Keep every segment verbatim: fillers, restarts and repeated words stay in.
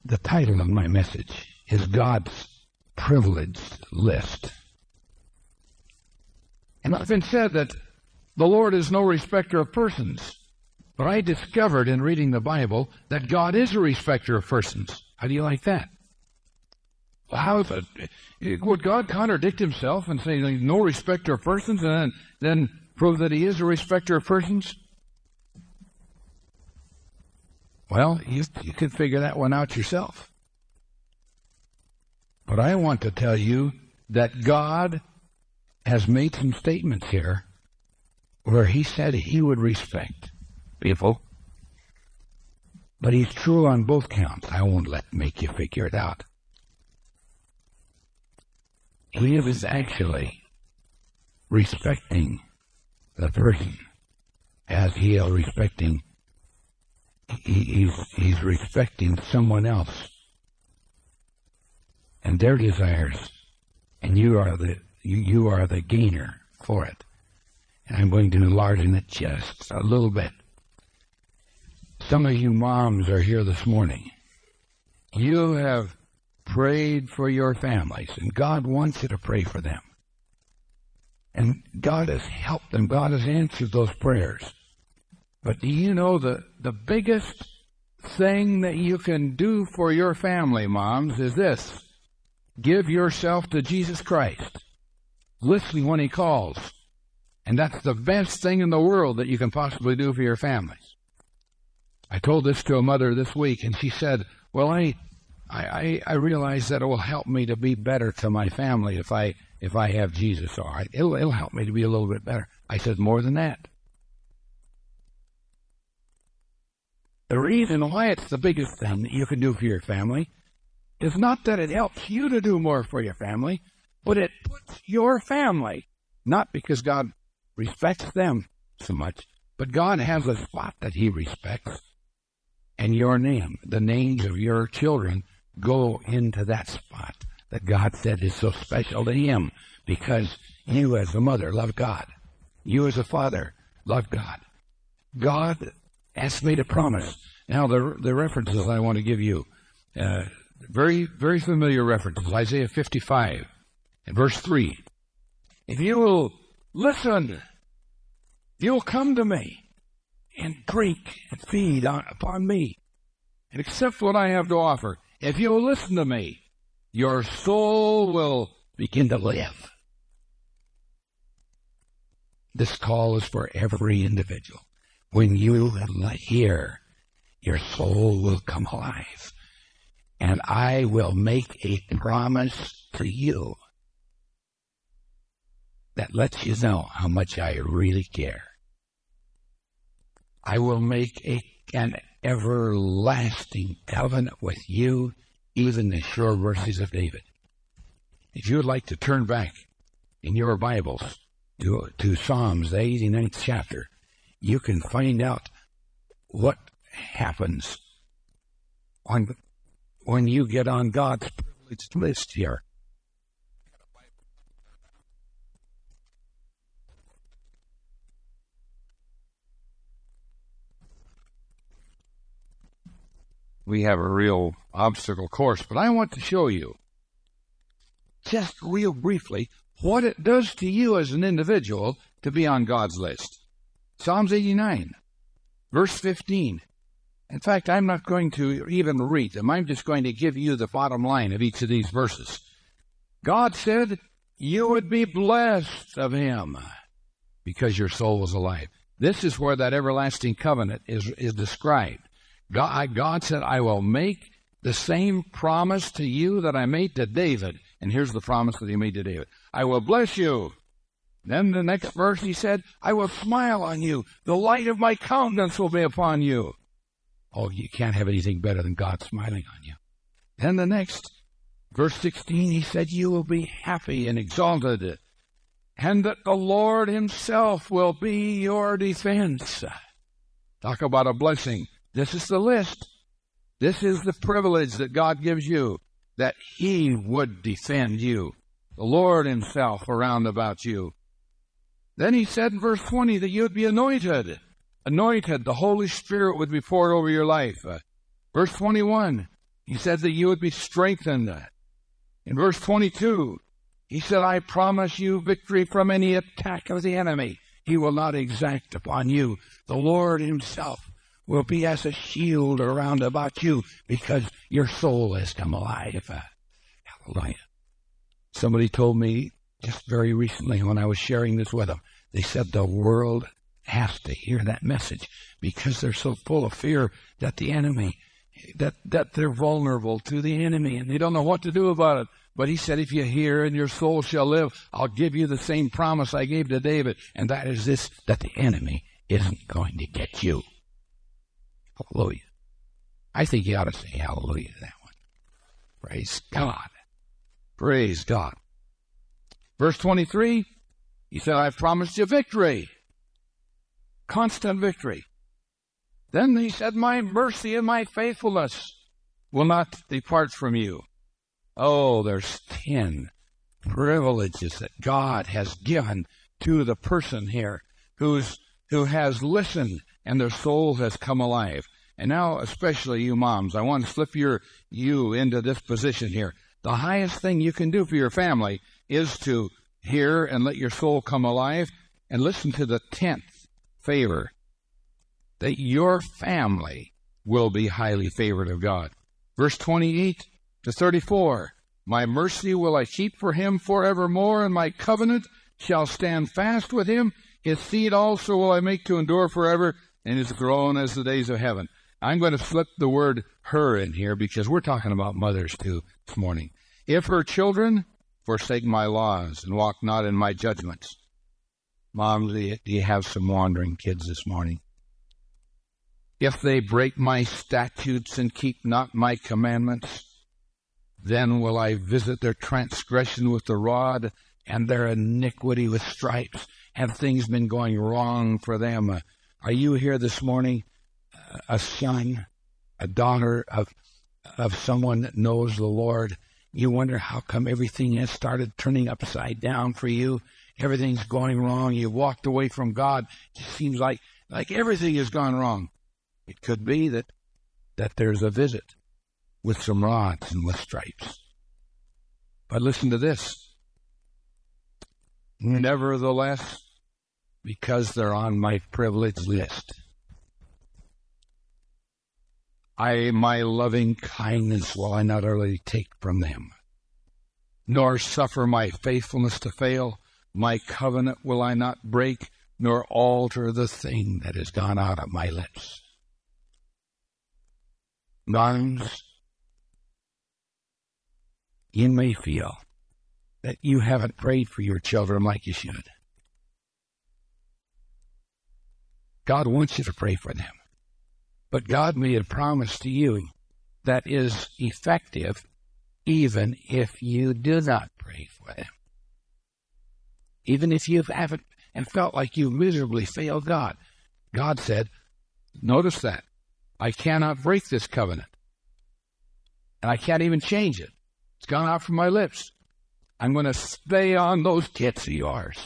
The title of my message is God's Privileged List. And it's been said that the Lord is no respecter of persons. But I discovered in reading the Bible that God is a respecter of persons. How do you like that? Well, how is it? Would God contradict himself and say he's no respecter of persons and then, then prove that he is a respecter of persons? Well, you, you can figure that one out yourself. But I want to tell you that God has made some statements here where he said he would respect people. But he's true on both counts. I won't let make you figure it out. He is actually respecting the person as he is respecting he, he's, he's respecting someone else and their desires, and you are the you, you are the gainer for it. And I'm going to enlarge it just a little bit. Some of you moms are here this morning. You have prayed for your families, and God wants you to pray for them. And God has helped them. God has answered those prayers. But do you know the, the biggest thing that you can do for your family, moms, is this. Give yourself to Jesus Christ. Listen when he calls. And that's the best thing in the world that you can possibly do for your families. I told this to a mother this week, and she said, well, I I, I realize that it will help me to be better to my family if I if I have Jesus. All right, it'll, it'll help me to be a little bit better. I said, more than that. The reason why it's the biggest thing that you can do for your family is not that it helps you to do more for your family, but it puts your family, not because God respects them so much, but God has a spot that he respects, and your name, the names of your children, go into that spot that God said is so special to him, because you as a mother love God. You as a father love God. God has made a promise. Now, the, the references I want to give you, uh, very, very familiar references. Isaiah fifty-five, and verse three. If you will listen, if you will come to me and drink and feed on, upon me and accept what I have to offer, if you will listen to me, your soul will begin to live. This call is for every individual. When you hear, your soul will come alive. And I will make a promise to you that lets you know how much I really care. I will make a, an everlasting covenant with you, even the sure mercies of David. If you would like to turn back in your Bibles to, to Psalms, the eighty-ninth chapter, you can find out what happens on, when you get on God's privileged list here. We have a real obstacle course, but I want to show you, just real briefly, what it does to you as an individual to be on God's list. Psalms eighty-nine, verse fifteen. In fact, I'm not going to even read them. I'm just going to give you the bottom line of each of these verses. God said you would be blessed of him because your soul was alive. This is where that everlasting covenant is, is described. God, God said, I will make the same promise to you that I made to David. And here's the promise that he made to David. I will bless you. Then the next verse he said, I will smile on you. The light of my countenance will be upon you. Oh, you can't have anything better than God smiling on you. Then the next, verse sixteen, he said, you will be happy and exalted, and that the Lord himself will be your defense. Talk about a blessing. This is the list. This is the privilege that God gives you, that he would defend you, the Lord himself around about you. Then he said in verse twenty that you would be anointed. Anointed, the Holy Spirit would be poured over your life. Uh, verse twenty-one, He said that you would be strengthened. In verse twenty-two, he said, I promise you victory from any attack of the enemy. He will not exact upon you. The Lord himself will be as a shield around about you because your soul has come alive. Uh, hallelujah. Somebody told me just very recently when I was sharing this with them, they said the world has to hear that message because they're so full of fear that the enemy, that, that they're vulnerable to the enemy and they don't know what to do about it. But he said, if you hear and your soul shall live, I'll give you the same promise I gave to David. And that is this, that the enemy isn't going to get you. Hallelujah. I think you ought to say hallelujah to that one. Praise God. Praise God. Verse twenty-three, he said, I've promised you victory. Constant victory. Then he said, my mercy and my faithfulness will not depart from you. Oh, there's ten privileges that God has given to the person here who's who has listened and their soul has come alive. And now, especially you moms, I want to slip your you into this position here. The highest thing you can do for your family is to hear and let your soul come alive and listen to the tenth favor, that your family will be highly favored of God. Verse twenty-eight to thirty-four, my mercy will I keep for him forevermore, and my covenant shall stand fast with him. His seed also will I make to endure forever, and his throne as the days of heaven. I'm going to slip the word her in here because we're talking about mothers too this morning. If her children forsake my laws and walk not in my judgments. Mom, do you, do you have some wandering kids this morning? If they break my statutes and keep not my commandments, then will I visit their transgression with the rod and their iniquity with stripes. Have things been going wrong for them? Uh, are you here this morning, uh, a son, a daughter of of someone that knows the Lord? You wonder how come everything has started turning upside down for you. Everything's going wrong. You walked away from God. It seems like like everything has gone wrong. It could be that that there's a visit with some rods and with stripes. But listen to this. Nevertheless, because they're on my privilege list, I, my loving kindness will I not utterly take from them, nor suffer my faithfulness to fail. My covenant will I not break, nor alter the thing that has gone out of my lips. Moms, you may feel that you haven't prayed for your children like you should. God wants you to pray for them. But God made a promise to you that is effective even if you do not pray for them. Even if you haven't and felt like you miserably failed God. God said, notice that, I cannot break this covenant. And I can't even change it. It's gone out from my lips. I'm going to stay on those tits of yours.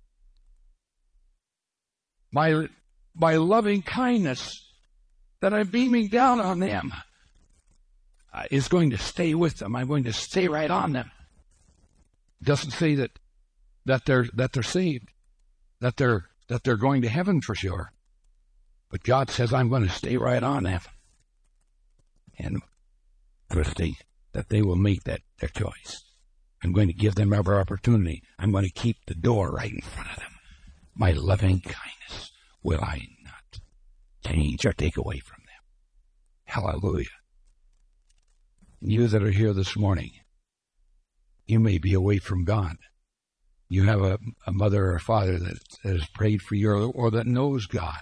My, my loving kindness that I'm beaming down on them uh, is going to stay with them. I'm going to stay right on them. It doesn't say that that they're that they're saved, that they're that they're going to heaven for sure. But God says I'm going to stay right on them, and Christy, that they will make that their choice. I'm going to give them every opportunity. I'm going to keep the door right in front of them. My loving kindness will I not change or take away from them. Hallelujah. You that are here this morning, you may be away from God. You have a, a mother or a father that, that has prayed for you or, or that knows God.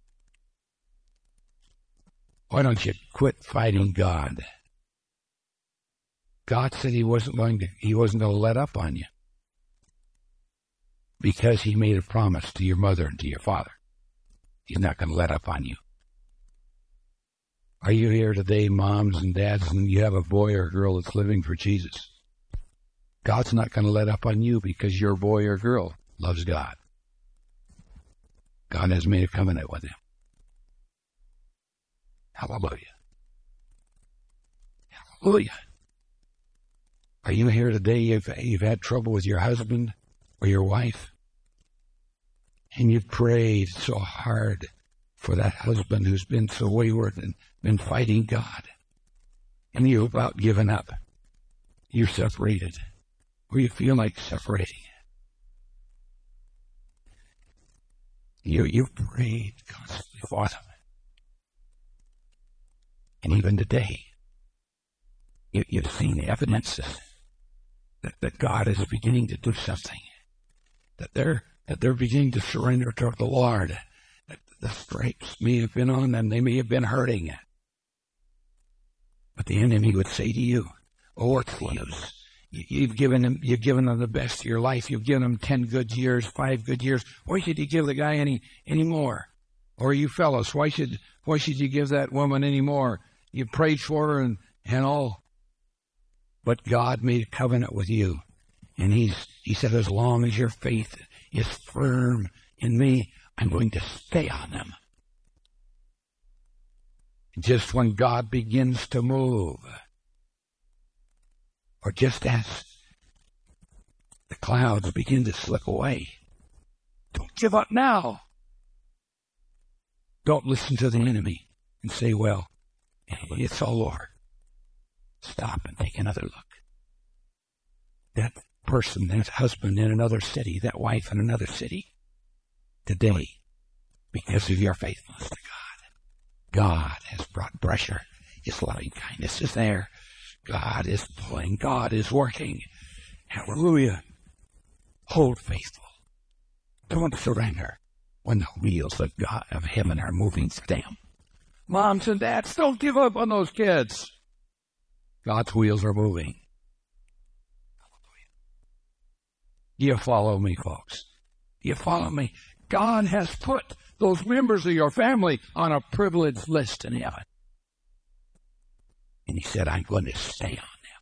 Why don't you quit fighting God? God said he wasn't going to, he wasn't going to let up on you because he made a promise to your mother and to your father. He's not going to let up on you. Are you here today, moms and dads, and you have a boy or girl that's living for Jesus? God's not going to let up on you because your boy or girl loves God. God has made a covenant with him. Hallelujah. Hallelujah. Are you here today? You've, you've had trouble with your husband or your wife, and you've prayed so hard for that husband who's been so wayward and been fighting God, and you're about giving up. You're separated, or you feel like separating. You, you've prayed constantly for them. And even today, you, you've seen evidence that, that God is beginning to do something, that they're, that they're beginning to surrender to the Lord, that the stripes may have been on them, they may have been hurting. But the enemy would say to you, oh, it's loose. You've given them, you've given them the best of your life. You've given them ten good years, five good years. Why should you give the guy any, any more? Or you fellas, why should, why should you give that woman any more? You prayed for her and, and all. But God made a covenant with you. And he's, he said, as long as your faith is firm in me, I'm going to stay on them. Just when God begins to move, or just as the clouds begin to slip away, don't give up now. Don't listen to the enemy and say, well, it's all over. Stop and take another look. That person, that husband in another city, that wife in another city, today, because of your faithfulness to God, God has brought pressure. His loving kindness is there. God is pulling. God is working. Hallelujah. Hold faithful. Don't surrender when the wheels of God of heaven are moving for them. Moms and dads, don't give up on those kids. God's wheels are moving. Do you follow me, folks? Do you follow me? God has put those members of your family on a privileged list in heaven. And he said, I'm going to stay on them.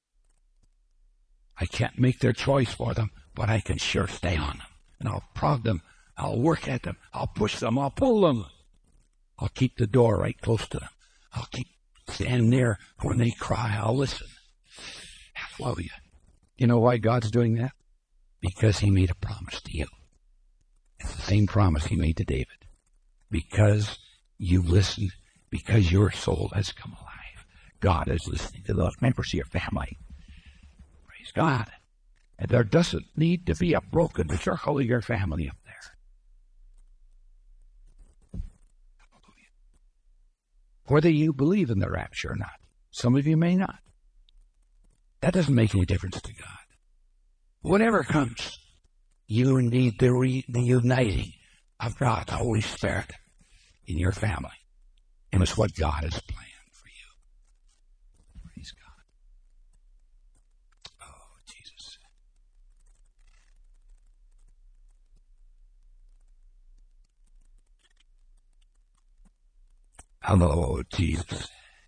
I can't make their choice for them, but I can sure stay on them. And I'll prod them. I'll work at them. I'll push them. I'll pull them. I'll keep the door right close to them. I'll keep standing there when they cry. I'll listen. Hallelujah. You know why God's doing that? Because he made a promise to you. It's the same promise he made to David. Because you listened, because your soul has come alive. God is listening to those members of your family. Praise God. And there doesn't need to be a broken circle of your family up there. Hallelujah. Whether you believe in the rapture or not. Some of you may not. That doesn't make any difference to God. Whatever comes, you need the, re- the uniting of God, the Holy Spirit, in your family. And it's what God has planned. Hello, Jesus.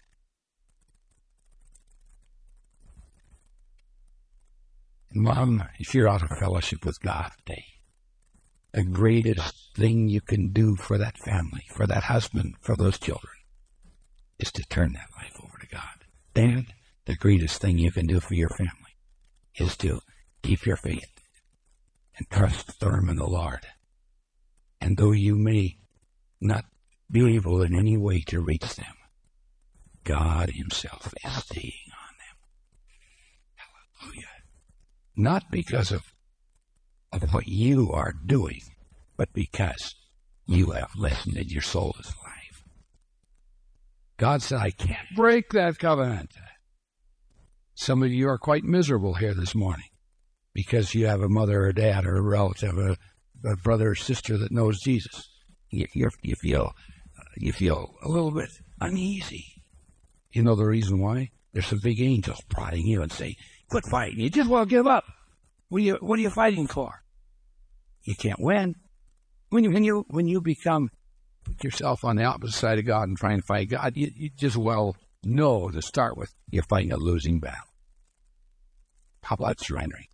Mom, if you're out of fellowship with God today, the greatest thing you can do for that family, for that husband, for those children, is to turn that life over to God. Dad, the greatest thing you can do for your family is to keep your faith and trust firm in the Lord. And though you may not be able in any way to reach them, God himself is staying on them. Hallelujah. Not because of, of what you are doing, but because you have listened and your soul is alive. God said, I can't break that covenant. Some of you are quite miserable here this morning because you have a mother or dad or a relative, a, a brother or sister that knows Jesus. You, you, you feel you feel a little bit uneasy. You know the reason why? There's some big angels prodding you and say, quit fighting. You just want to give up. What are you, what are you fighting for? You can't win. When you, when you, when you become, put yourself on the opposite side of God and try and fight God, you, you just well know to start with, you're fighting a losing battle. How about surrendering?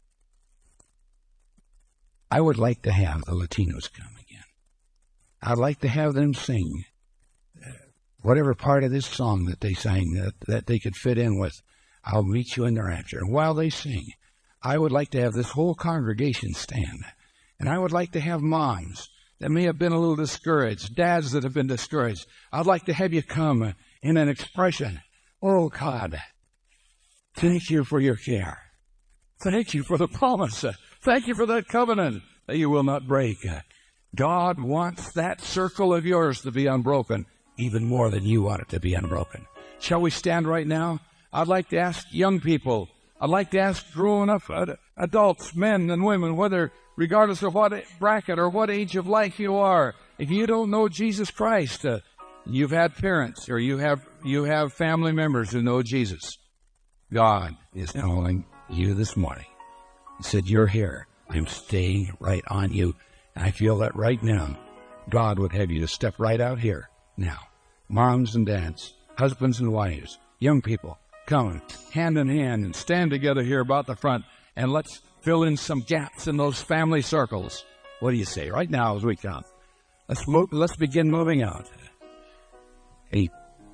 I would like to have the Latinos come again. I'd like to have them sing whatever part of this song that they sang that, that they could fit in with, I'll meet you in the rapture. And while they sing, I would like to have this whole congregation stand. And I would like to have moms that may have been a little discouraged, dads that have been discouraged. I'd like to have you come in an expression. Oh, God, thank you for your care. Thank you for the promise. Thank you for that covenant that you will not break. God wants that circle of yours to be unbroken, even more than you want it to be unbroken. Shall we stand right now? I'd like to ask young people, I'd like to ask grown-up adults, men and women, whether, regardless of what bracket or what age of life you are, if you don't know Jesus Christ, uh, you've had parents or you have you have family members who know Jesus, God is calling you this morning. He said, you're here. I'm staying right on you. And I feel that right now, God would have you to step right out here now. Moms and dads, husbands and wives, young people, come hand in hand and stand together here about the front, and let's fill in some gaps in those family circles. What do you say right now as we come? Let's move, let's begin moving out. Hey.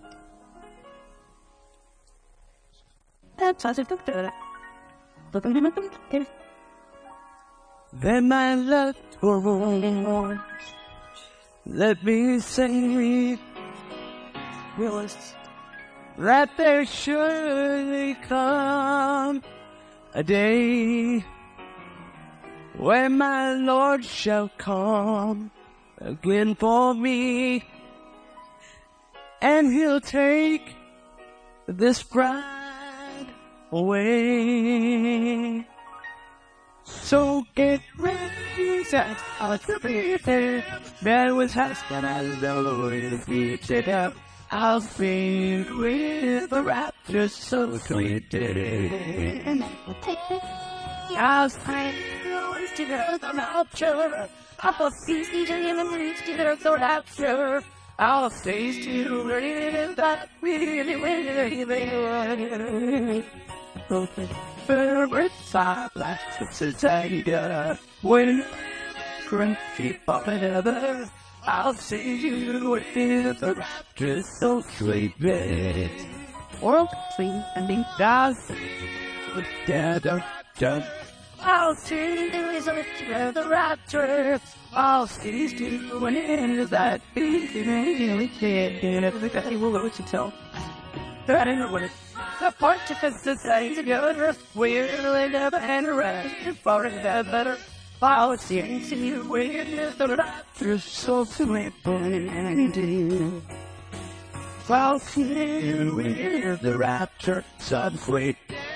Then my love for let me say, Willis, that there surely come a day when my Lord shall come again for me, and he'll take this bride away. So get ready, that I'll be there. There was husband and the Lord is lifted up. I'll sing with the rapture so sweet. I'll sing to the rapture. I'll see to the rapture. I'll stay still ready that really, really, really. Favorite side blast to take ya when keep up another. I'll see you with the rapture so sweet, bit. World sweet and be does dead done. I'll see you with the rapture. I'll see you when it is that big really kid. And everybody will know what to tell. That ain't what it. The participants to say together, we'll end up and rest for that better. I'll see you with the rapture so sweet. I'll see you with the rapture so sweet.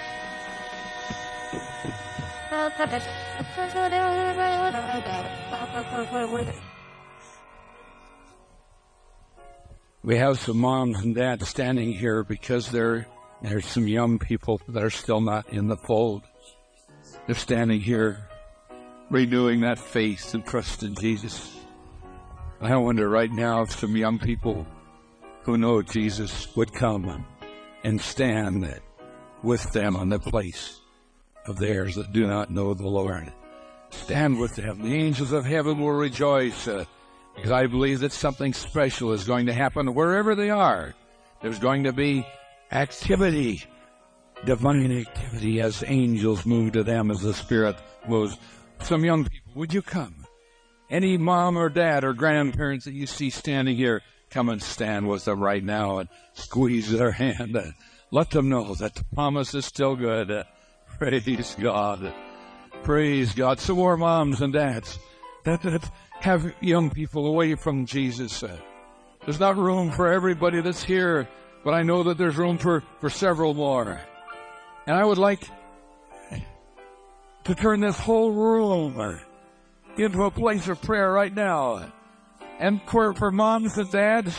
We have some moms and dads standing here because there, there's some young people that are still not in the fold. They're standing here renewing that faith and trust in Jesus. I wonder right now if some young people who know Jesus would come and stand with them on the place of theirs that do not know the Lord. Stand with them. The angels of heaven will rejoice. Uh, Because I believe that something special is going to happen wherever they are. There's going to be activity, divine activity, as angels move to them, as the Spirit moves. Some young people, would you come? Any mom or dad or grandparents that you see standing here, come and stand with them right now and squeeze their hand. And let them know that the promise is still good. Praise God. Praise God. Some more moms and dads that, that have young people away from Jesus. Uh, there's not room for everybody that's here, but I know that there's room for, for several more. And I would like to turn this whole room into a place of prayer right now. And for, for moms and dads,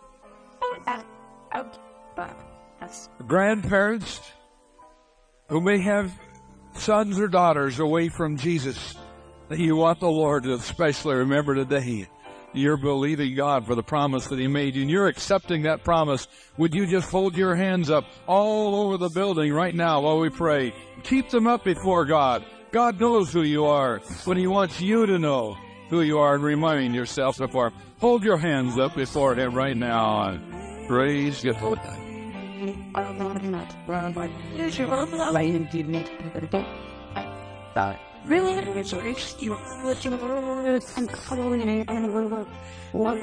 grandparents who may have sons or daughters away from Jesus, that you want the Lord to especially remember today. You're believing God for the promise that He made you, and you're accepting that promise. Would you just hold your hands up all over the building right now while we pray? Keep them up before God. God knows who you are, but He wants you to know who you are and remind yourself before Him. Hold your hands up before Him right now. Praise God. Really, it's rich. You what you and following and one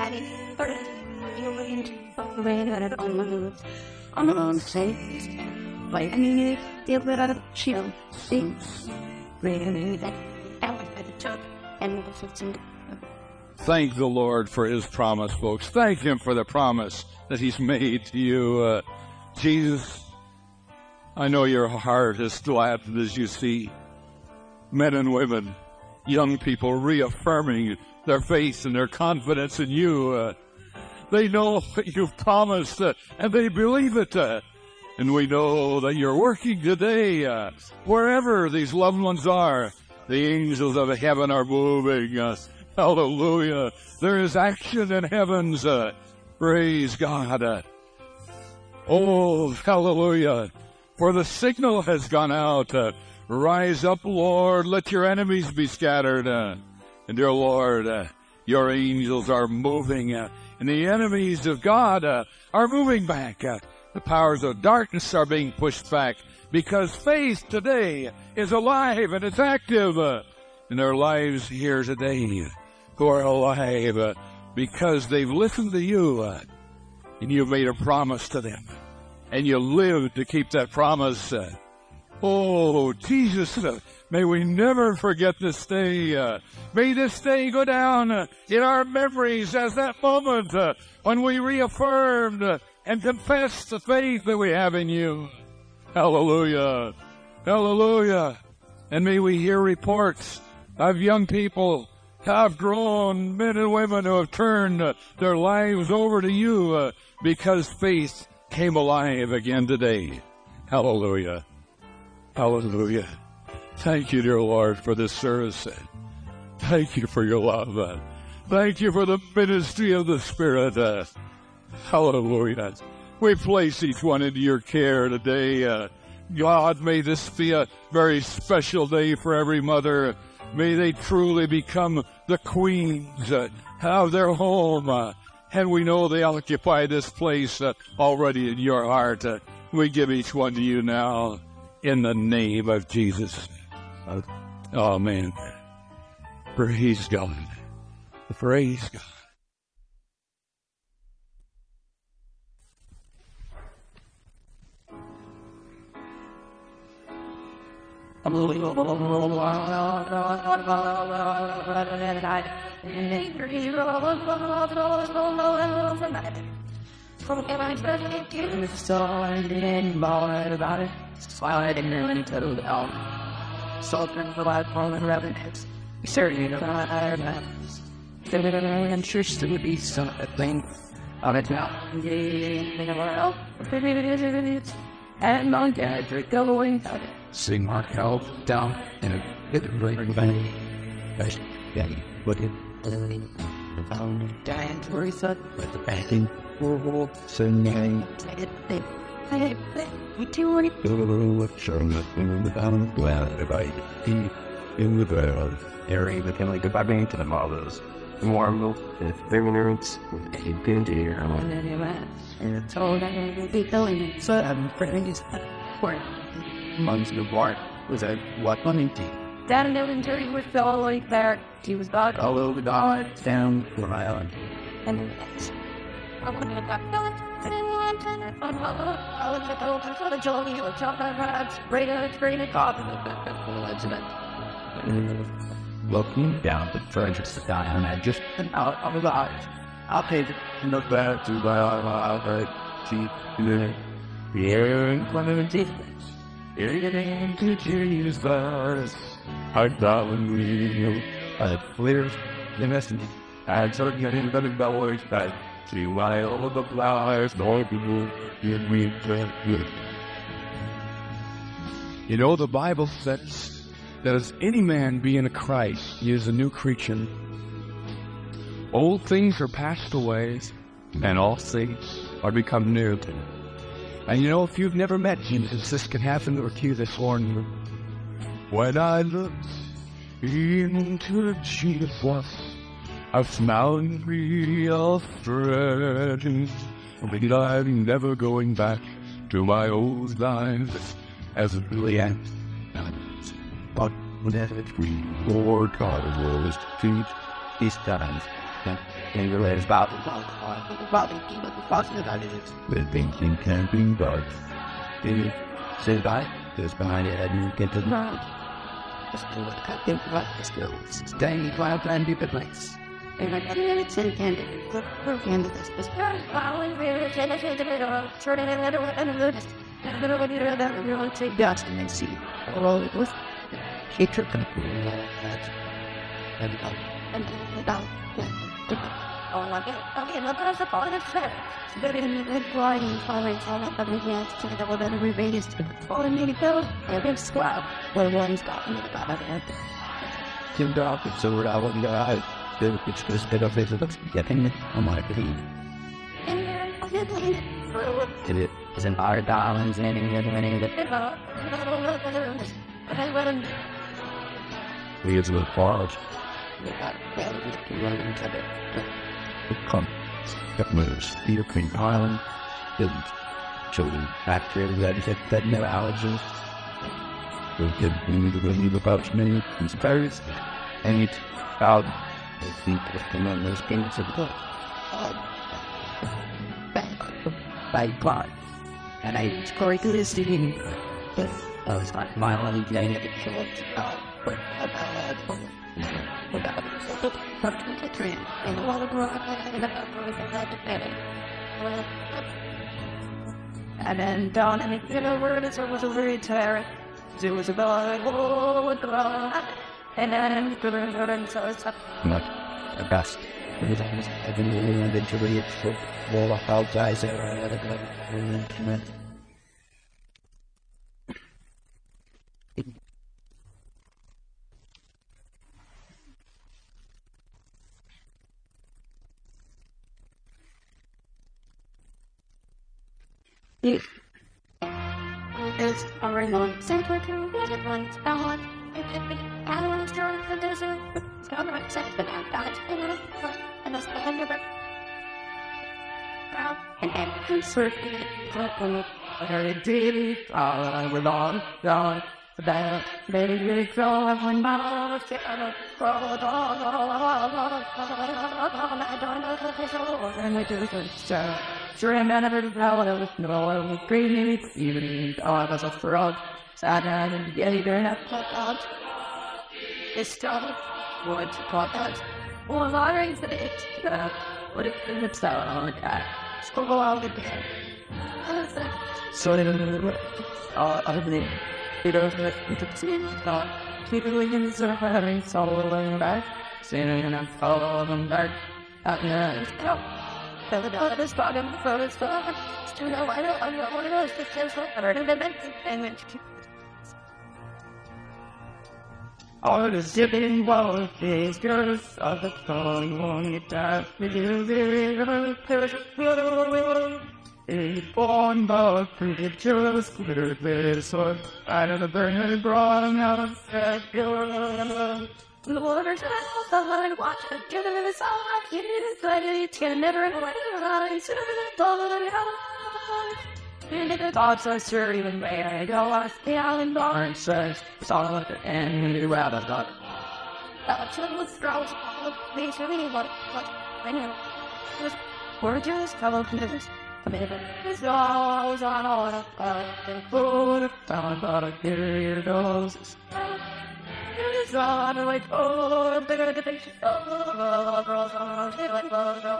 on on say by any deal with a chill things really that elevated top and fifteen. Thank the Lord for his promise, folks. Thank him for the promise that he's made to you. Uh, Jesus, I know your heart is gladdened as you see men and women, young people reaffirming their faith and their confidence in you. Uh, they know that you've promised uh, and they believe it. Uh, and we know that you're working today. Uh, wherever these loved ones are, the angels of heaven are moving. Uh, hallelujah. There is action in heavens. Uh, praise God. Uh, oh, hallelujah. For the signal has gone out. Uh, Rise up, Lord, let your enemies be scattered. Uh, and dear Lord, uh, your angels are moving, uh, and the enemies of God uh, are moving back. Uh, the powers of darkness are being pushed back because faith today is alive and it's active uh, in their lives here today, who are alive uh, because they've listened to you uh, and you've made a promise to them, and you live to keep that promise. Uh, Oh, Jesus, uh, may we never forget this day. Uh, may this day go down uh, in our memories as that moment uh, when we reaffirmed uh, and confessed the faith that we have in you. Hallelujah. Hallelujah. And may we hear reports of young people have grown, men and women who have turned uh, their lives over to you uh, because faith came alive again today. Hallelujah. Hallelujah. Thank you, dear Lord, for this service. Thank you for your love. Thank you for the ministry of the Spirit. Hallelujah. We place each one into your care today. God, may this be a very special day for every mother. May they truly become the queens of their home. And we know they occupy this place already in your heart. We give each one to you now. In the name of Jesus. Amen. Praise God. Praise God. About it. Slide and then into the elm. Sultan for life on the revenues. We certainly don't hire that. They would have interested to be some thing of it now. And my dad are going out. Sing Mark Help down and a bit of bring bang. Best daddy, what it found Dan Teresa with the backing. Singing. We do it. In the bottom, well, everybody in the world. Harry became like goodbye being to the marvelous. Warm milk, and ignorance, and good ear. And it's all that I will be going in. So I'm afraid it's where months of war was a what money tea. Down in Ellington was all like that. He was back all over the dog down for my island. And it's I want to get back to it. Looking down the treasures to die, and I just out of the eyes. I'll pay the look back to my eye, see the here in front of the difference. Here you get to choose us. I thought when we had clear the message. I had certain that in the bellows that. See why all the flowers nor people in we good. You know, the Bible says that as any man be in Christ, he is a new creature. Old things are passed away, and all things are become new. And you know, if you've never met Jesus, this can happen to you this morning. When I look into Jesus, I found real strength, Because I'm never going back to my old life as a really am. But whenever it's free or carnivores feet, these times, and the rest about the about the with thinking camping bugs. Dude, say bye, just behind your head and get to the ground. Just do what I think about the skills. Staying while trying to be the place. And I got it, it's in candy. Look, look, and this is following really generated or turning it into a notice. And then when you're there, you're going to take dust and then see. All it was. She took a and and oh, okay, okay, look at the part of the but in the flying, following, following, following, yes, to the one that remains to the maybe go, a big squab, where one's got me about it. Tim Dog, so we're out of the eye. It's just bit of it, it looks getting it on my feet. And it is an art dollars and any other any of it. We is a little large. We got to run into the come. That moves. Peter Cream Island. Didn't show the factory that had that no allergies. We could we could leave about many conspiracies. And it's out. The feet of the members came to the book. By God. And I was going to this thing. But I was not smiling again at the church. But about about the train and all the rock and the and then down and you know where it was a very tiring. It was about oh the rock and then and so it's not a best. Because I was having a bit to read for all of our guys that are other good. It's a remote center to get one spell. It could be Alan Stewart for desert. It's got right set, but I've got it in it. And that's the hand of it. And every circuit, but I did I will on down that baby girl when my shadow crawled on and we do the show. Sure, I never found it with no green, even I was a frog. Sat down and get it and I put out. It's still what you call that. Well, I raised it. What if it's so okay? School out of bed. So, uh, I mean, you don't have to see not people in the having soul and back, sitting and follow them back. Out there, go. Tell the dog is talking for his dog. Still, no, I don't know what it is. It's just what I've heard of it. And when all the zipping walls, these girls are the calling one you die with you, very perish. A born bug for the just clear the sword out of the burning brought out of that girl. The water's out, the line watch it, give it a song, you need it, but it's gonna never end away, it's all the house. And the thoughts are sure even way I go, I stay out in barn, says, saw at the end, and you rather not. That's what was strong, these really what, what, I know. Just gorgeous fellow conditions. It's always on all the and food, found about a year goes. It's on like, oh, bigger the picture. Oh, girls on the like,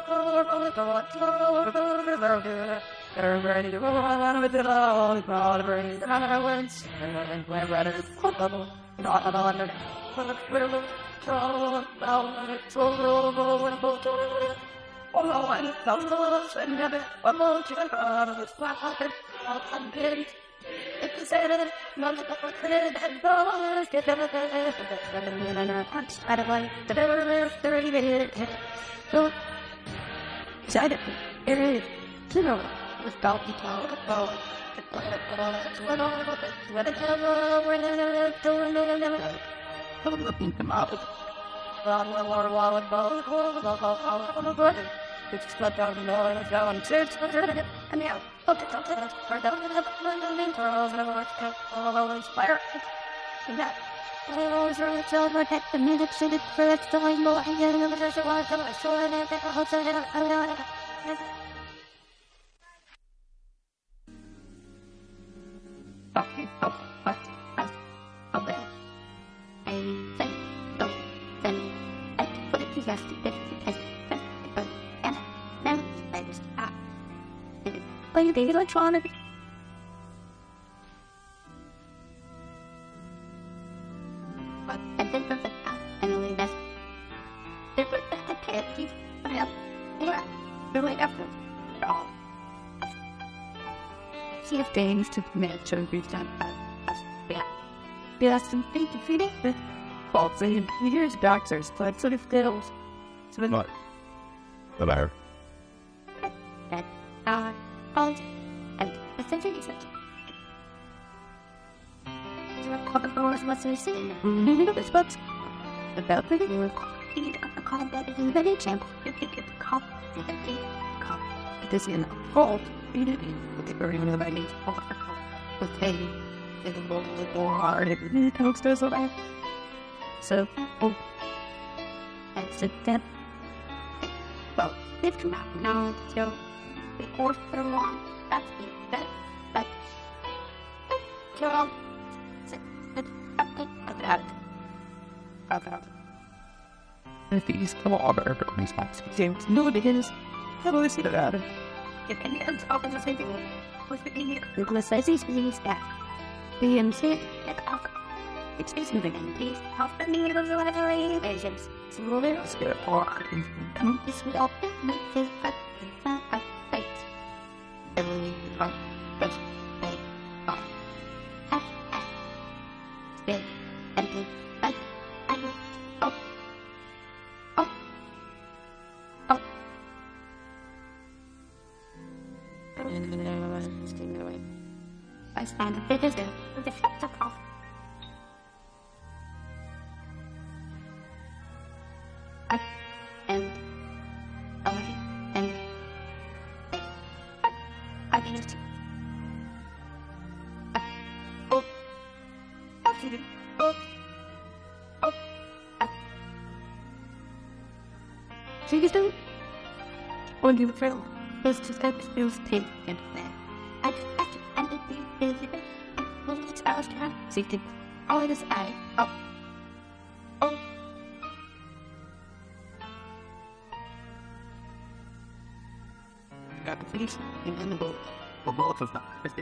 oh, they're ready to go on with it all. Proud of her, I went, and went right at the bubble. Not on the little trouble, down the trouble, and both oh, and the lost and never a motion out of the spot. I'm getting it was said that none of the credit and dollars get them and I punched out of like the very thirty minutes. So, side of it is to know without the talk about I'm looking them out. It's just not down and all and down. It's and yeah, look at that. Or down and up and girls and all inspire. Yeah. I always really tell my head the minute to the first time more and then the position was on my sword and then I also did it. Okay, okay, okay, okay. I think, so, then, I put it to yes, this, this, this, but, and then, I just, ah, but you did electronic. But, and then, the, ah, and only this, there were the candies, but I, yeah, really after, all. See if things to manage to be done. Yeah. There's some things to feed it with. Faults and here's doctors, but sort of skills. So What? The matter? And, uh, fault, and the thing is that. You have called the doors, what's we see? This book's about the new record. A call that is in the champ. You can get the call. You can get the call. It is in the fault. You didn't look at very many of my names. With Peggy. And the book was more hard. It talks to us about. So, oh. That's it then. Well, if you not know, so, the course for long. That's it. That, that. So, it's about about if these come over, these facts seems no because how do I see about it? If any of the options are saying with the here, the necessities is that the M C at Alka. It's using the piece of the need of the level agents. So we'll spare for come this will open the face at the face. Every part, but they are. F F. Spin and do like and oh oh oh. I stand a bit as though with the effect of off. I and away and I can just oh I see it oh oh I see you still when you fail those two steps feels pain and plan I I and it is it will it's out time see it all it is I oh oh got the face and the boat for both of them.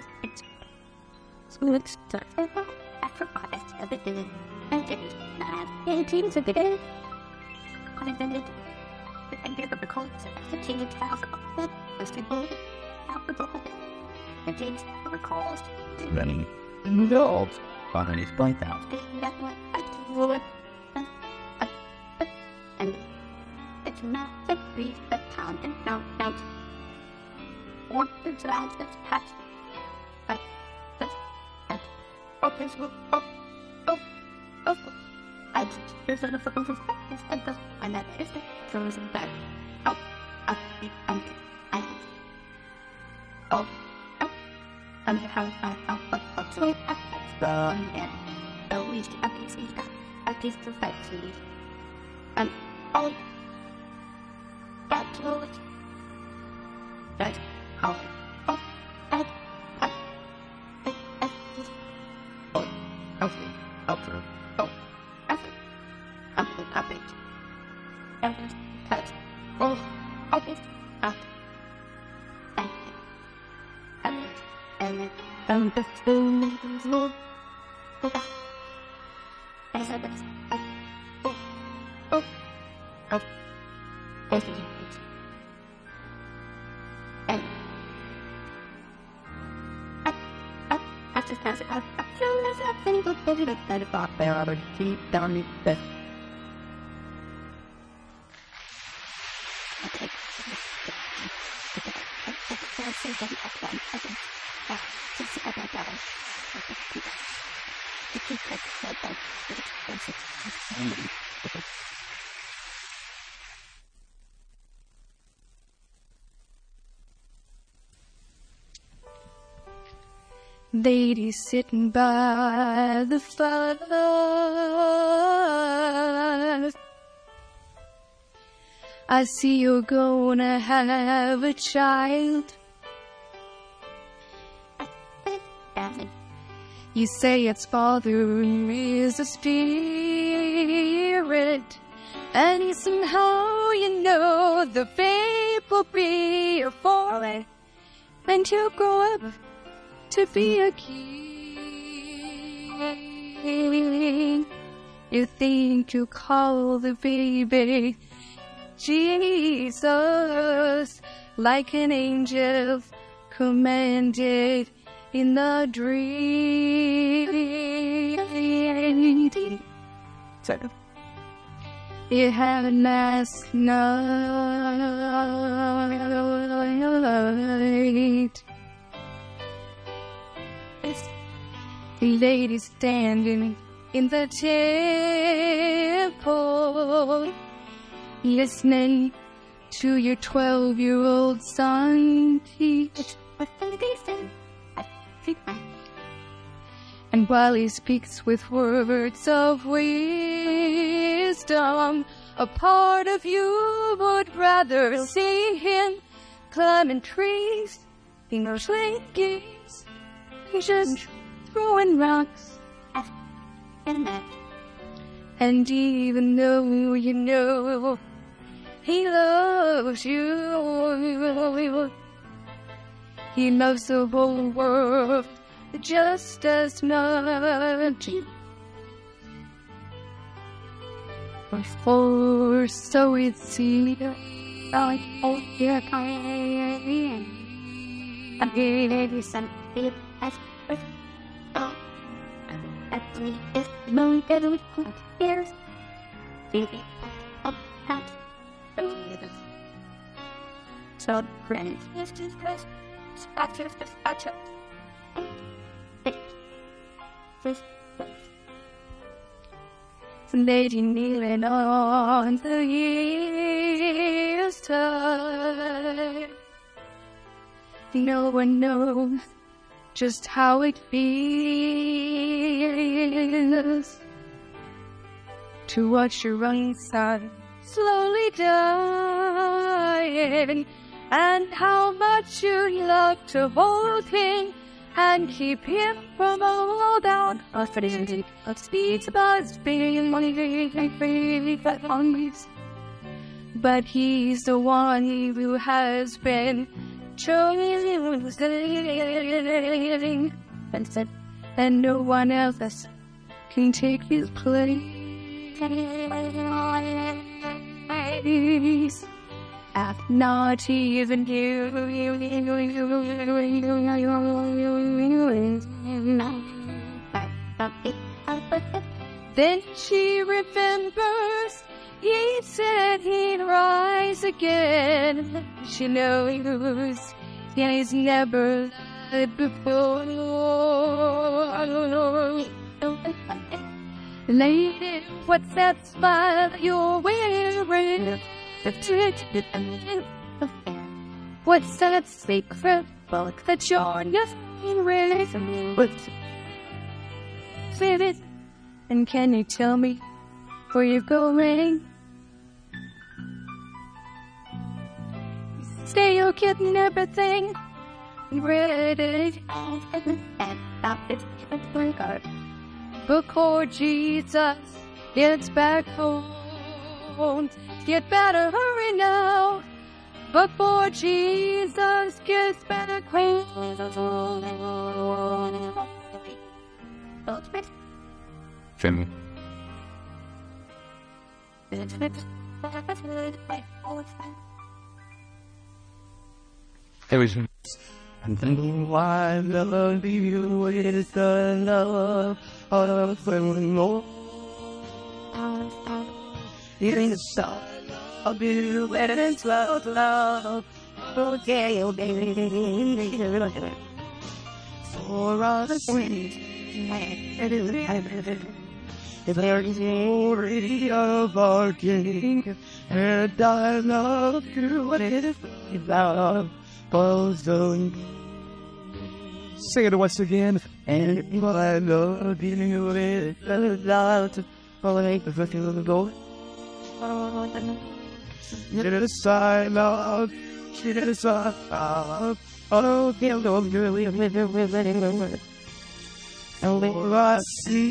So it's time. I forgot it's the other day. And it's not eighteen of the day. Connected. I get the concept of the king of task. That was the boat. Out the boat. And James recalls. Then in the old on his point out. That one I do it. And it's not the breeze that pound and no no. What is that that's past? I, that's, and, okay, so, oh, oh, oh, I just, here's an offer of this, and this, and that is it, frozen back, oh, I, and, I, oh, oh, and how, I, oh, oh, oh, so, I, so, and, at least, I can see that, I can see that, and, oh, that's all it, that's, oh, oh, oh, oh, oh, oh, oh, oh, oh, oh, oh, I'm the puppet. And touch. Oh, oh, this, oh, and, and, and, and the spoon is more. Oh, and so this, oh, oh, oh, oh, oh, and, just pass it out. So that's a thing to put it at the top there, or deep down the bed. Okay. lady sitting by the fire. I see you're gonna have a child. You say its father is a spirit, and somehow you know the babe will be your foreign, and you'll grow up to be a king. You think you call the baby Jesus, like an angel commanded in the dream. You haven't last night. The lady standing in the temple, listening to your twelve-year-old son teach. And while he speaks with words of wisdom, a part of you would rather see him climbing trees, you know, slaying geese, he's just throwing rocks. And even though you know he loves you, he loves the whole world just as much. For so it seems like all your kind. I'm here something as oh, at me is no good years. Baby, up at so friends, this is Chris. Scratches the scratch up. Lady kneeling on the year's tide. No one knows just how it feels to watch your own son slowly dying, and how much you love to hold him and keep him from all down. Of speeds buzz being but he's the one who has been chosen, and no one else can take his place. Not even you. Then she remembers he said he'd rise again. She knows he's never lived before. Lady, what's that smile you're wearing? What's that secret book that you're nothing really vivid? And can you tell me where you're going? Stay, you're getting everything ready. Before Jesus gets back home, you'd better hurry now. Before Jesus gets back home. Finn. It was. And then why love you is the love of the Lord. You ain't a star of you and it's love, love. Okay, oh baby. For all the sweet. There is glory of our King, and I love you with love. Sing it once again. And I love you with the light of the fucking of the gold. Get it aside, love. Get it aside, love. Oh, feel the girly of living with it. And all I see,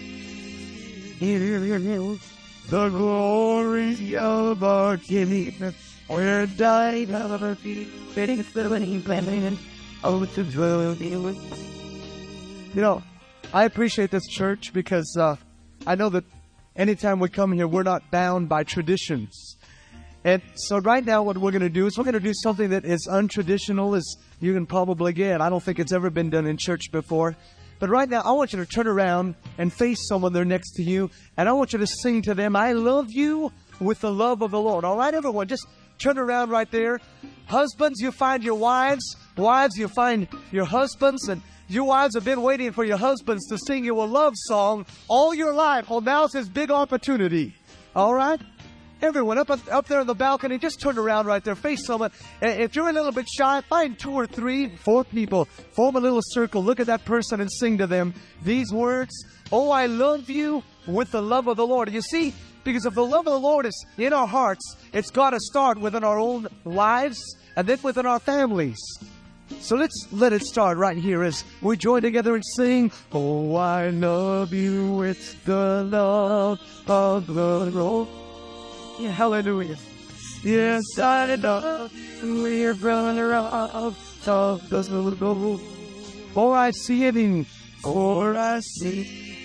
here is the glory of our King. We're dying of our feet, fitting the winning plan. Oh, to dwell you. You know, I appreciate this church because uh, I know that anytime we come here, we're not bound by traditions. And so right now what we're going to do is we're going to do something that is untraditional as you can probably get. I don't think it's ever been done in church before. But right now I want you to turn around and face someone there next to you. And I want you to sing to them, I love you with the love of the Lord. All right, everyone, just turn around right there. Husbands, you find your wives. Wives, you find your husbands. And you wives have been waiting for your husbands to sing you a love song all your life. Well, now's his big opportunity. All right? Everyone up up there on the balcony, just turn around right there, face someone. If you're a little bit shy, find two or three, four people, form a little circle, look at that person and sing to them these words. Oh, I love you with the love of the Lord. You see, because if the love of the Lord is in our hearts, it's got to start within our own lives and then within our families. So let's let it start right here as we join together and sing, oh, I love you with the love of the Lord. Yeah, hallelujah. Yes, I love we're brother of so does the go. For I see it in, for I see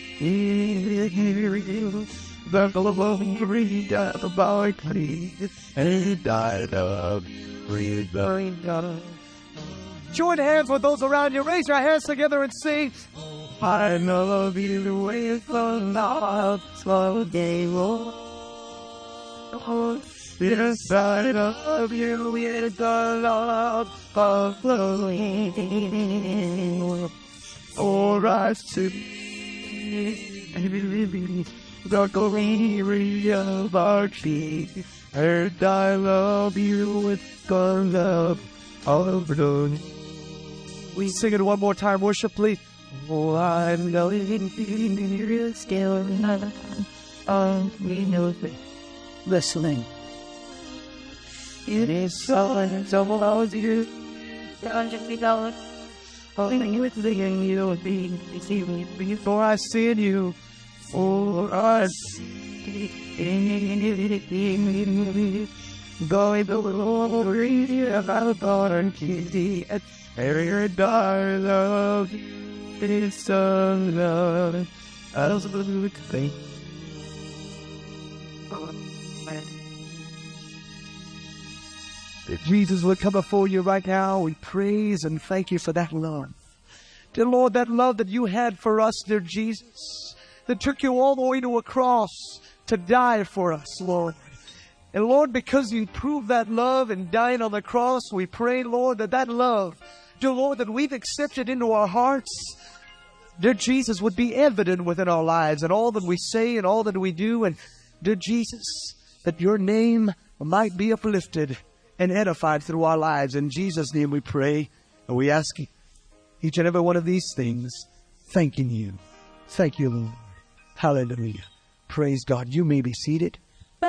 it. The glory of the boy, please, and died of breathe the join hands with those around you. Raise your hands together and sing. I love you with the love of the Lord. Yes, I love you with the love of the Lord. For I see the glory of our King, and I love you with the love of the Lord. We sing it one more time, worship, please. Oh, I know it still not. Um, we know it. Listening. It is so and so loves you. Don't just be done. Only you with the young you don't be deceiving before I see you. For I see going the glory of our God King. Very die love. It is so love. I don't believe it. If Jesus would come before you right now, we praise and thank you for that love. Dear Lord, that love that you had for us, dear Jesus, that took you all the way to a cross to die for us, Lord. And Lord, because you proved that love and died on the cross, we pray, Lord, that that love, dear Lord, that we've accepted into our hearts, dear Jesus, would be evident within our lives and all that we say and all that we do. And dear Jesus, that your name might be uplifted and edified through our lives. In Jesus' name we pray, and we ask each and every one of these things, thanking you. Thank you, Lord. Hallelujah. Praise God. You may be seated.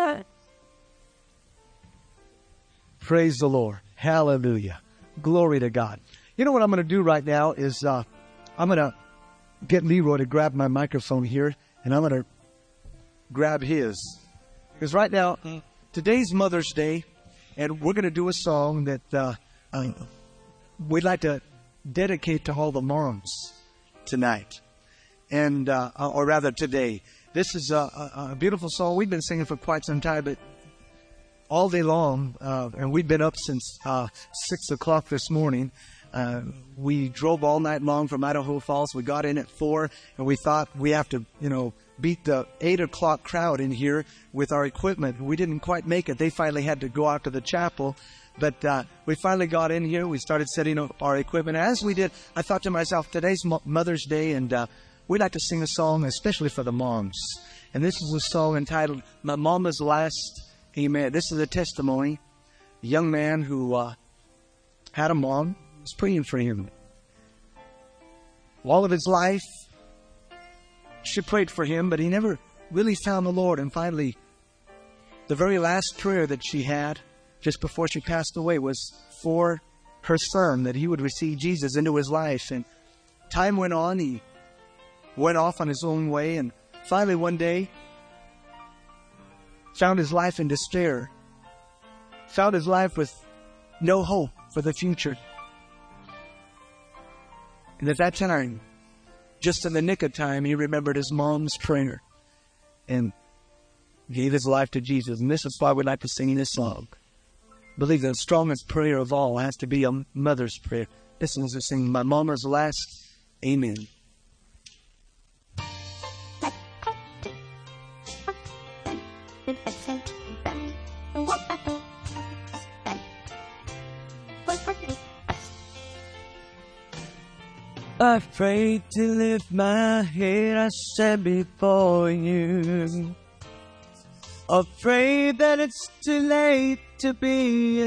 Praise the Lord. Hallelujah. Glory to God. You know what I'm going to do right now is uh, I'm going to get Leroy to grab my microphone here, and I'm going to grab his. Because right now, today's Mother's Day, and we're going to do a song that uh, uh, we'd like to dedicate to all the moms tonight, and uh, or rather today. This is a, a, a beautiful song. We've been singing for quite some time, but all day long, uh, and we've been up since uh, six o'clock this morning. Uh, we drove all night long from Idaho Falls. We got in at four, and we thought we have to, you know, beat the eight o'clock crowd in here with our equipment. We didn't quite make it. They finally had to go out to the chapel. But uh, we finally got in here. We started setting up our equipment. As we did, I thought to myself, today's Mother's Day, and uh, we'd like to sing a song especially for the moms. And this is a song entitled, My Mama's Last Amen. This is a testimony. A young man who uh, had a mom, was praying for him. all of his life, she prayed for him, but he never really found the Lord. And finally, the very last prayer that she had just before she passed away was for her son, that he would receive Jesus into his life. And time went on. He went off on his own way, and finally one day found his life in despair, found his life with no hope for the future. And at that time, just in the nick of time, he remembered his mom's prayer and gave his life to Jesus. And this is why we like to sing this song. I believe the strongest prayer of all has to be a mother's prayer. Listen as we sing My Mama's Last Amen. Afraid to lift my head, I stand before you. Afraid that it's too late to be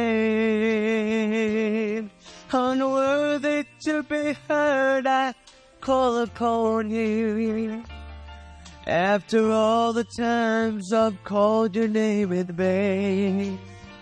ashamed. Unworthy to be heard, I call upon you. After all the times I've called your name in vain.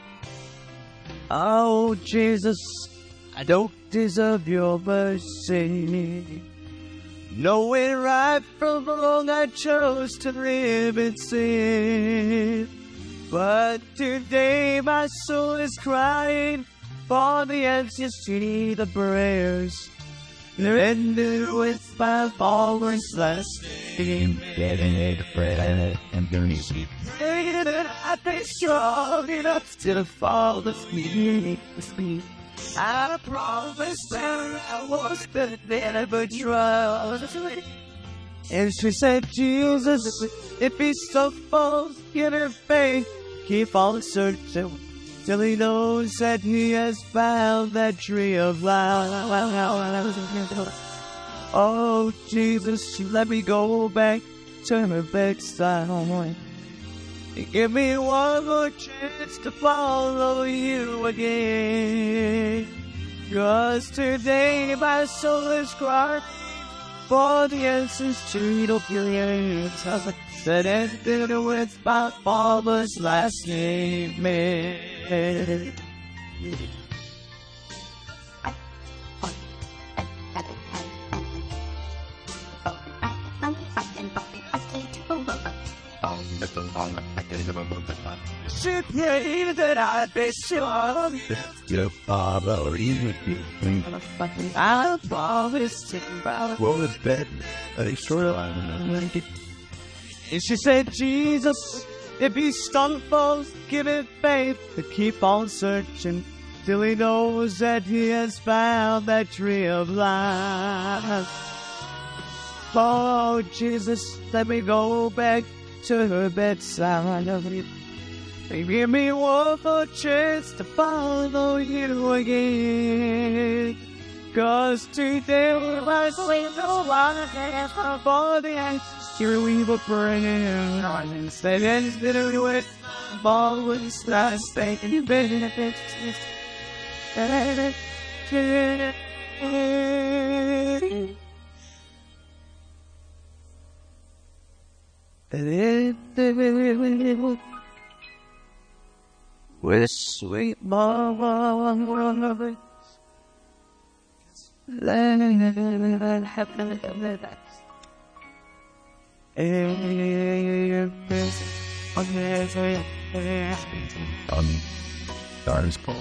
Oh, Jesus, I don't deserve your mercy. Knowing right from wrong, I chose to live in sin. But today my soul is crying for the answers to the prayers rendered with my father's last name. Pray that I'd be strong enough to follow me. I promised that I was the never trust. And she said, Jesus, if he stumbles in her faith, keep on searching till he knows that he has found that tree of life. Oh, Jesus, let me go back to her bedside. Give me one more chance to follow you again. 'Cause today my soul is crying for the answers to the prayers that has been with my father's last name. Man. She prayed that I'd be strong. Your father or even you. I promised him about What was better? A storyline. And she said, Jesus, if he stumbles, give it faith to keep on searching till he knows that he has found that tree of life. Oh, Jesus, let me go back to her bedside. Give me one more chance to follow you again. 'Cause today my sleep no longer for the answers here we were praying. Instead instead of it, always last thing you benefits. With sweet mama, On Darn's Pole.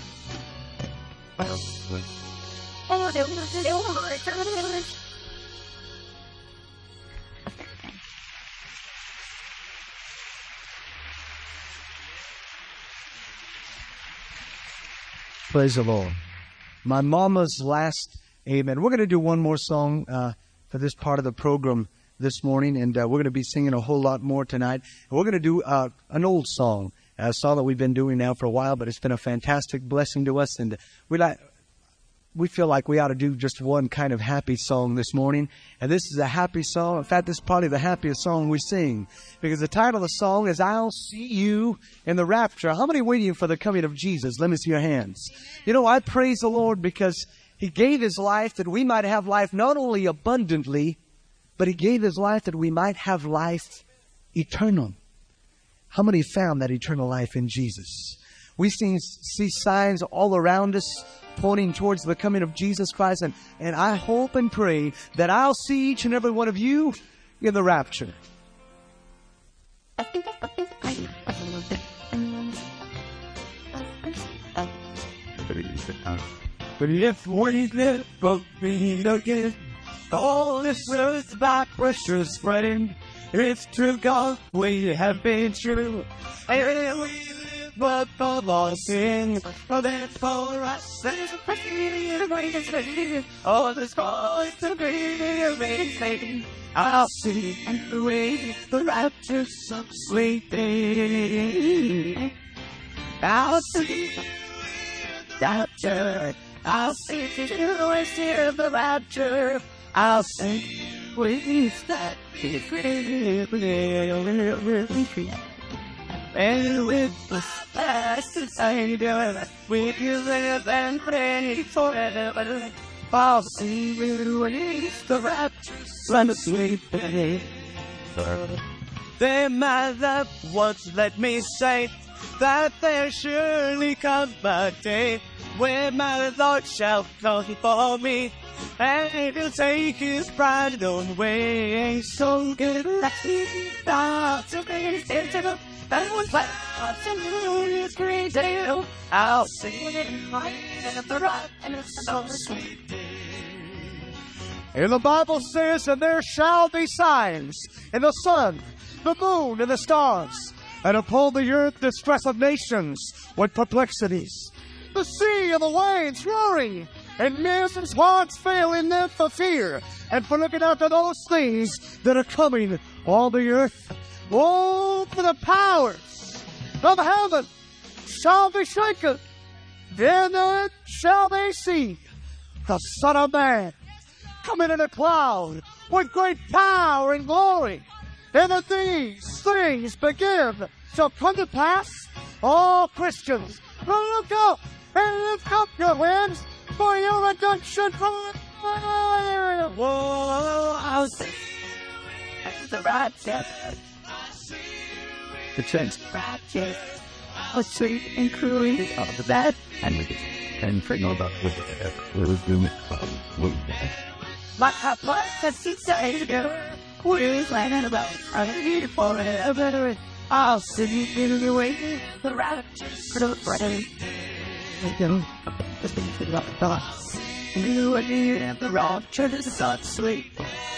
Praise the Lord. My Mama's Last Amen. We're going to do one more song uh, for this part of the program this morning, and uh, we're going to be singing a whole lot more tonight. And we're going to do uh, an old song, a song that we've been doing now for a while, but it's been a fantastic blessing to us, and we like. We feel like we ought to do just one kind of happy song this morning. And this is a happy song. In fact, this is probably the happiest song we sing. Because the title of the song is I'll See You in the Rapture. How many are waiting for the coming of Jesus? Let me see your hands. You know, I praise the Lord because He gave His life that we might have life not only abundantly, but He gave His life that we might have life eternal. How many found that eternal life in Jesus? We see, see signs all around us pointing towards the coming of Jesus Christ. And, and I hope and pray that I'll see each and every one of you in the rapture. But if we live, but we again, all this world's about pressure spreading. It's true, God, we have been true. And we live but for lost sin. Oh, that's for us. There's a pretty and greatest lady. Oh, the sky is the greatest lady. I'll see and wait the rapture some sweet day. I'll see the rapture. I'll see you see the rapture. I'll see with that and with the past inside, with you live and pray forever. I'll see you release the rapture from the sweet day. Then my love once let me say that there surely come a day when my Lord shall come for me, and He'll take His pride away. So good, let's be start to be sensitive. That was like a great day. I'll sing it in my head at the rock, and it's so sweet. And the Bible says, and there shall be signs in the sun, the moon, and the stars, and upon the earth distress of nations with perplexities. The sea and the waves roaring, and men's hearts failing them for fear, and for looking after those things that are coming on the earth. Oh, for the powers of heaven shall be shaken, then shall they see the Son of Man coming in a cloud with great power and glory. And that these things begin to come to pass. All Christians, look up and lift up your hands for your redemption from the fire. Whoa, I'll see the rapture. The church rapture. I'll see and cruise on the bed and we and forget about what was doing. Like how much has he said together? We're planning about I need forever. I'll see you in the way the rapture for the Friday. I don't just think about the thoughts. You and me and the wrong church is not sweet.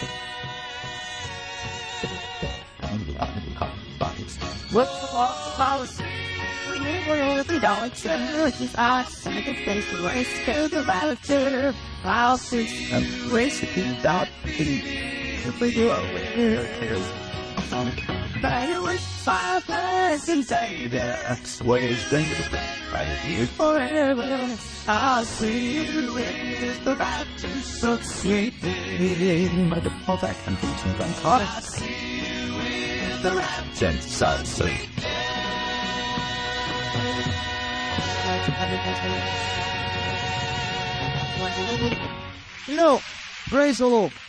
What's the lost policy? We never really don't church is us and the face the race to the rapture. I'll see some ways to keep that if we do it. Better with five and say that's ways to right here forever. I'll see you with the rapture so sweet. But the whole that confusion from caught. I'll see you with the rapture so sweet. You know, praise the Lord.